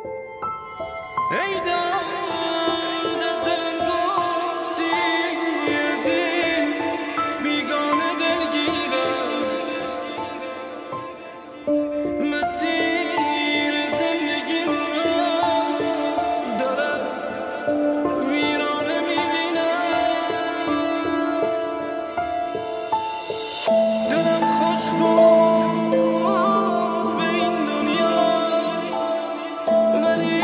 ای داد از دلم گفتی از این بیگانه دلگیرم، مسیر زندگی رو دارم ویرانه میبینم. دلم خوش بود به این دنیا، ولی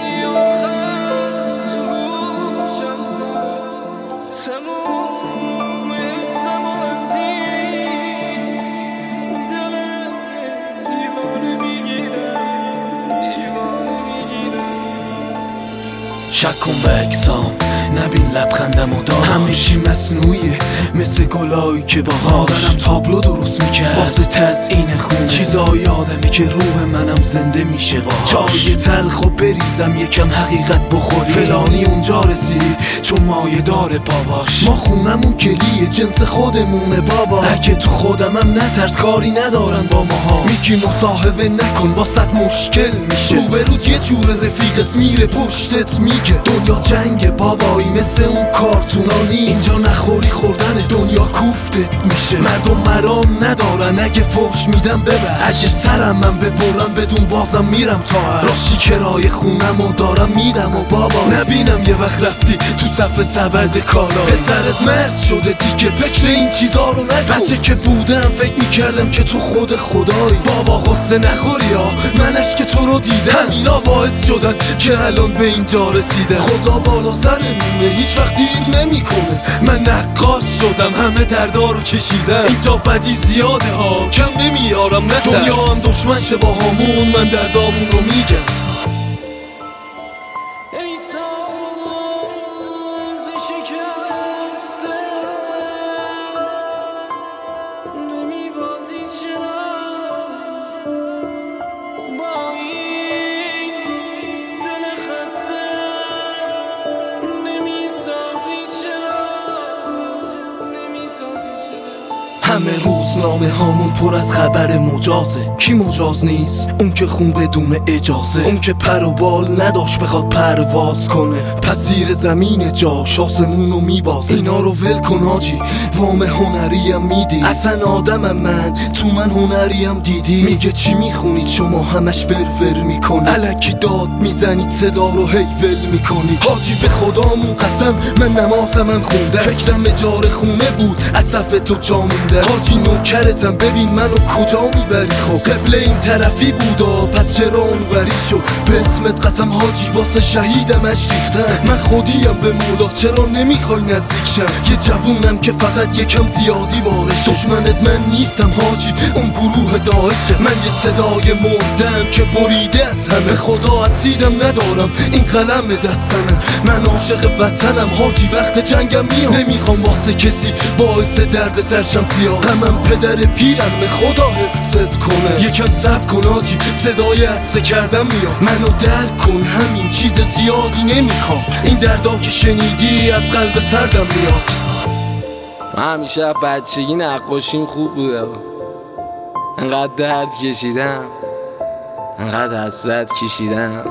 شک کن به اکسام، نبین لبخندم و دار همه چی مصنوعیه مثل گلایی که با مادرم تابلو درست میکرد واسه تزیین خونه، چیزایی آدمی که روح منم زنده میشه باش. چای تلخ و بریزم یکم حقیقت بخوری، فلانی اونجا رسید چون مایه داره باباش. ما خونمون کلیه جنس خودمونه بابا، اگه تو خودمم نترس کاری ندارن با ماها. میگی مصاحبه نکن واسط مشکل میشه، روبرود یه جور رفیقت میره پشتت میگه دنیا جنگ بابایی مثل اون کارتونا نیست، اینجا نخوری خوردن دنیا کوفتت میشه. مردم مرام ندارن اگه فحش میدم ببر، اگه سرم من ببرم بدون بازم میرم تا هر راشی کرای خونم و دارم میدم و بابا نبینم یه وقت رفتی تو صف سبد کالا. پسرت مرد شده دیگه فکر این چیزا رو نکن، بچه که بودم فکر میکردم که تو خود خدایی. بابا غصه نخوری ها، منش که تو رو دیدم، همینا باعث شدن که الان به اینجا رسیدم. خدا بالا سرمونه هیچ وقت دیر نمیکنه، من نقاش شدم همه دردا رو کشیدم. اینجا بدی زیاده ها کم نمیارم نترس، دنیا هم دشمن شه با همون، من دردامون رو میگم. ای ساز شکسته نمیبازی چرا با این دل خسته، نمیسازی چرا همه روزنامه هامون پر از خبر مجازه، کی مجاز نیست؟ اون که خون بدون اجازه، اون که پر و بال نداشت بخواد پرواز کنه، پس زیر زمین جاش آسمونو میبازه. اینا رو ول کن حاجی، وام هنریم میدی، اصلا آدمم من تو من هنریم دیدی. میگه چی میخونید شما همش ورور میکنید، الکی داد میزنید صدا رو هیول میکنید. حاجی به خدامون قسم من نمازمم خوندم، فکرم اجاره خونه بود از صف تو جا مونده. حاجی نوکرتم ببین منو کجا میبری، خب قبل این طرفی بودا پس چرا اونوری شد. به اسمت قسم حاجی واسه شهیدم اش ریختم، من خودیم به مولا چرا نمیخوای نزدیک شم. یه جوونم که فقط یکم زیادی بارش، دشمنت من نیستم حاجی اون گروه داعشه. من یه صدای مردم که بریده از همه، خدا اسیدم ندارم این قلم دستمه. من عاشق وطنم حاجی وقت جنگم میام، نمیخوام واسه کسی باعث درد سرشم سیاه. غمم پدر پیرم به خدا حفظت کنه، یکم صبر کن حاجی صدای عطسه کردم میاد. منو درک کن همین چیز زیادی نمیخوام، این دردا که شنیدی از قلب سردم میاد. من همیشه بچگی نقاشیم خوب بوده، انقدر درد کشیدم، انقدر حسرت کشیدم،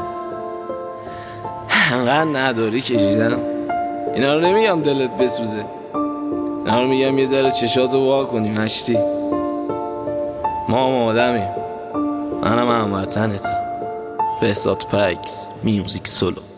انقدر نداری کشیدم. اینا رو نمیگم دلت بسوزه، اینا رو میگم یه ذره چشاتو وا کنی مشتی. ما هم آدمیم، منم هموطنتم. بهزاد پکس میوزیک سولو.